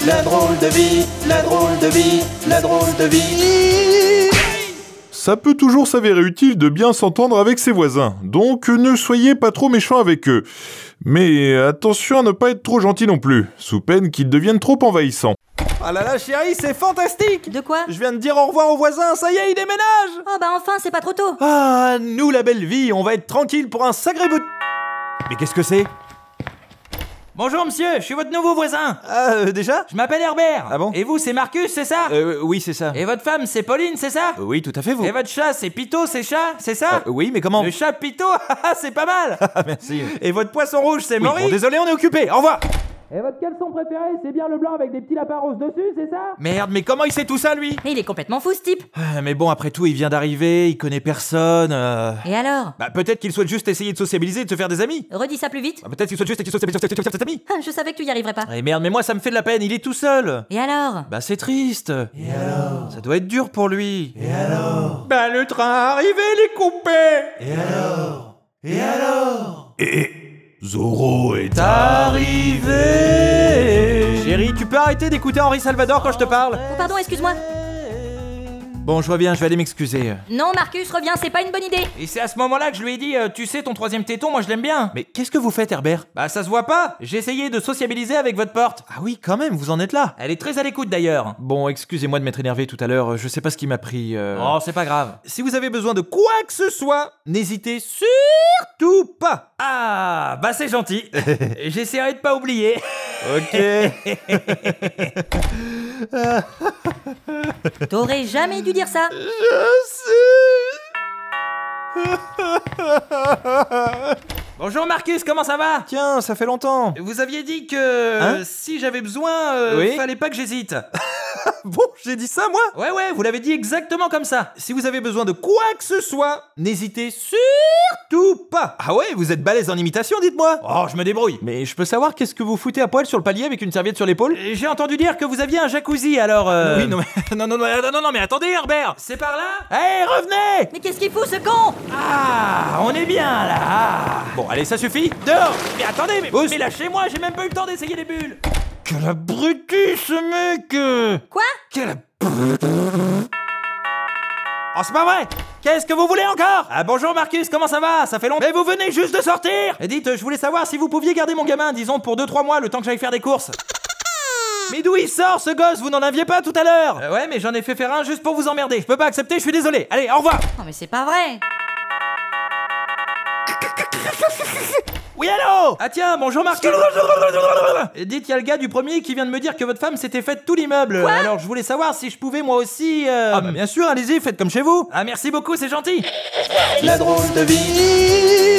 la drôle de vie, la drôle de vie, la drôle de vie. Ça peut toujours s'avérer utile de bien s'entendre avec ses voisins, donc ne soyez pas trop méchants avec eux. Mais attention à ne pas être trop gentil non plus, sous peine qu'ils deviennent trop envahissants. Ah là là chérie, c'est fantastique! De quoi? Je viens de dire au revoir aux voisins, ça y est, ils déménagent! Oh bah enfin, c'est pas trop tôt. Ah, nous la belle vie, on va être tranquille pour un sacré bout de... Mais qu'est-ce que c'est? Bonjour monsieur, je suis votre nouveau voisin. Ah, déjà? Je m'appelle Herbert. Ah bon? Et vous, c'est Marcus, c'est ça? Oui, c'est ça. Et votre femme, c'est Pauline, c'est ça? Oui, tout à fait, vous. Et votre chat, c'est Pito, c'est chat, c'est ça? Oui, mais comment? Le chat Pito, c'est pas mal. Ah, merci. Et votre poisson rouge, c'est Oui, Maurice? bon, désolé, on est occupé, au revoir! Et votre caleçon préféré, c'est bien le blanc avec des petits lapins roses dessus, c'est ça? Merde, mais comment il sait tout ça, lui? Mais il est complètement fou, ce type. Ah, mais bon, après tout, il vient d'arriver, il connaît personne. Et alors? Bah, peut-être qu'il souhaite juste essayer de sociabiliser et de se faire des amis. Redis ça plus vite. Bah, peut-être qu'il souhaite juste essayer de se faire des amis. Ah, je savais que tu y arriverais pas. Eh merde, mais moi, ça me fait de la peine, il est tout seul. Et alors? Bah, c'est triste. Et alors? Ça doit être dur pour lui. Et alors? Bah, le train arrivé, les coupés. Et alors? Et alors? Zorro est Arrivé. Chérie, tu peux arrêter d'écouter Henri Salvador quand je te parle? Oh pardon, excuse-moi. Bon, je reviens, je vais aller m'excuser. Non, Marcus, reviens, c'est pas une bonne idée. Et c'est à ce moment-là que je lui ai dit, tu sais, ton troisième téton, moi je l'aime bien. Mais qu'est-ce que vous faites, Herbert? Bah, ça se voit pas. J'ai essayé de sociabiliser avec votre porte. Ah oui, quand même, vous en êtes là. Elle est très à l'écoute d'ailleurs. Bon, excusez-moi de m'être énervé tout à l'heure, je sais pas ce qui m'a pris. Oh, c'est pas grave. Si vous avez besoin de quoi que ce soit, n'hésitez surtout pas. Ah, bah c'est gentil. J'essaierai de pas oublier. Ok. T'aurais jamais dû dire ça. Bonjour Marcus, comment ça va? Tiens, ça fait longtemps. Vous aviez dit que Hein? si j'avais besoin, Oui. fallait pas que j'hésite. Bon, j'ai dit ça, moi? Ouais, vous l'avez dit exactement comme ça. Si vous avez besoin de quoi que ce soit, n'hésitez surtout pas. Ah ouais, vous êtes balèze en imitation, dites-moi. Oh, je me débrouille. Mais je peux savoir qu'est-ce que vous foutez à poil sur le palier avec une serviette sur l'épaule? J'ai entendu dire que vous aviez un jacuzzi, alors Oui, non mais, non, mais attendez, Herbert. C'est par là? Hé, revenez! Mais qu'est-ce qu'il fout, ce con? Ah, on est bien là. Ah. Bon, allez, ça suffit. Dehors! Mais attendez, mais lâchez-moi, j'ai même pas eu le temps d'essayer les bulles. Quel abruti, ce mec. Quoi? Quel Oh, c'est pas vrai! Qu'est-ce que vous voulez encore? Ah, bonjour Marcus, comment ça va? Ça fait longtemps. Mais vous venez juste de sortir! Et dites, je voulais savoir si vous pouviez garder mon gamin, disons pour 2-3 mois, le temps que j'aille faire des courses. Mais d'où il sort ce gosse? Vous n'en aviez pas tout à l'heure? Ouais, mais j'en ai fait faire un juste pour vous emmerder. Je peux pas accepter, je suis désolé. Allez, au revoir! Non mais c'est pas vrai. Oui, allô? Ah tiens, bonjour Marcus. Dites, y a le gars du premier qui vient de me dire que votre femme s'était faite tout l'immeuble. Quoi? Alors je voulais savoir si je pouvais moi aussi... Ah bah bien sûr, allez-y, faites comme chez vous. Ah, merci beaucoup, c'est gentil. La drôle de vie.